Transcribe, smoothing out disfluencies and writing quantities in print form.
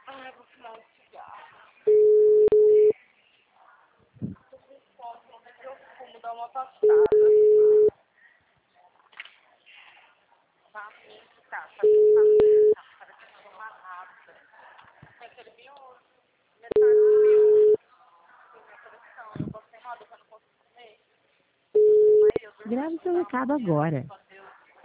Ai, vou fumar um cigarro. Tô com fome, vou ver se eu fumo, dar uma passada. Faminto, tá, faminto, tá, para que eu uma nada. Tem aquele miojo, metade do miojo, do meu coração, eu gosto de moda que eu não posso comer. Mas eu durmo Grave às seu 5 da recado manhã. agora.